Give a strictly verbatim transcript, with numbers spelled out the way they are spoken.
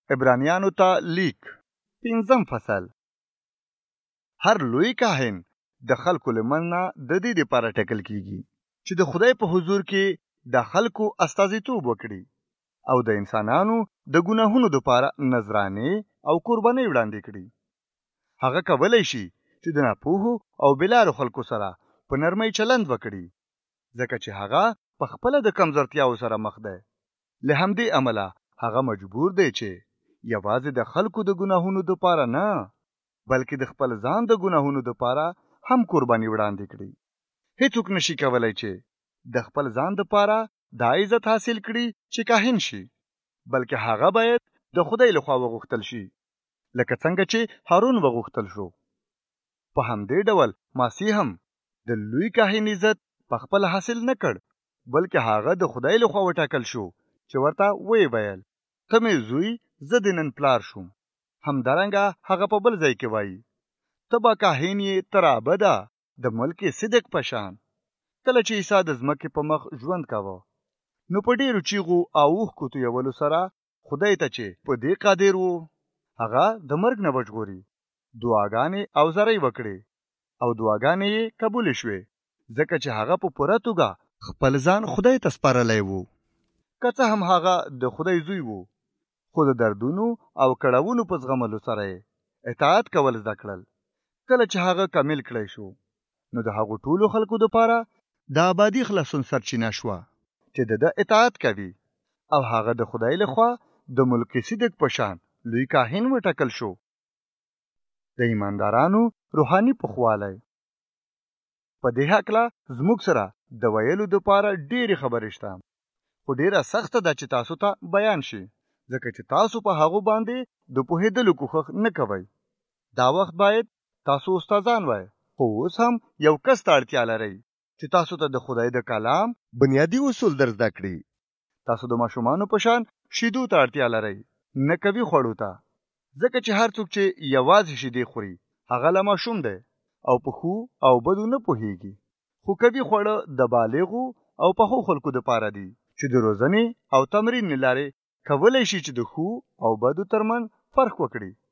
عبرانیانو ته لیک پنځم فصل. هر لوی کاهن د خلکو لمنه د دې لپاره ټاکل کیږي چې د خدای په حضور کې د خلکو استازیتوب وکړي او د انسانانو د ګناهونو لپاره نذرانه او قرباني وړاندې کړي. هغه کولای شي چې د ناپوهو او بلارو خلکو سره په نرمۍ چلند وکړي ځکه چې هغه په خپل د کمزورتیاو سره مخ ده. له همدې عمله هغه مجبور دی چې یوازې د خلکو د ګناهونو لپاره نه بلکې د خپل ځان د ګناهونو لپاره هم قرباني وړاندې کړي. هیڅوک نشي کولای چې د خپل ځان لپاره دا عزت حاصل کړي چې کاهن شي، بلکې هغه باید د خدای لخوا وغوښتل شي لکه څنګه چې هارون وغوښتل شو. په همدې ډول مسیح هم د لوی کاهن عزت په خپل حاصل نه کړ بلکې هغه د خدای لخوا وټاکل شو چې ورته وی ویل ته مې زوی زه د نن پلار شوم. همدارنګه هغه په بل ځای کې وایي ته به کاهن یې تر ابده د ملک صدق په شان. کله چې عیسی د ځمکې په مخ ژوند کاوه نو په ډیرو چیغو او اوښکو تویولو سره خدای ته چې په دې قادر و هغه د مرګ نه وژغوري دعاګانې او زارۍ وکړې او دعاګانې یې قبول شوې ځکه چې هغه په پوره توګه خپل ځان خدای ته سپارلی و. که څه هم هغه د خدای زوی و خو د دردونو او کړاوونو په زغملو سره اطاعت کول زده کړل. کله چې هغه کامل کړی شو نو د هغو ټولو خلکو دپاره د ابدي خلاصون سرچینه شوه چې د ده اطاعت کوي او هغه د خدای لخوا د ملک صدق په شان لوی کاهن وټاکل شو. د ایماندارانو روحاني پخوالی په دې هکله زموږ سره د ویلو دپاره ډېرې خبرې شته خو ډېره سخته ده چې تاسو ته بیان شي ځکه چې تاسو په هغو باندې د پوهېدلو کوښښ نه کوئ. دا وخت باید تاسو استادان وای خو اوس هم یو کس ته اړتیا لرئ چې تاسو ته د خدای د کلام بنیادی اصول در زده کړي. تاسو د ماشومانو په شان شیدو ته اړتیا لرئ نه کوي خوړو ته ځکه چې هر څوک چې یوازې شیدې خوري هغه لا ماشوم دی او په ښو او بدو نه پوهیږي. خو کوي خوړه د بالغو او پخو خلکو دپاره دي چې د روزنې او تمرین له لارې کولی شي چې د ښو او بدو ترمن فرق وکړي.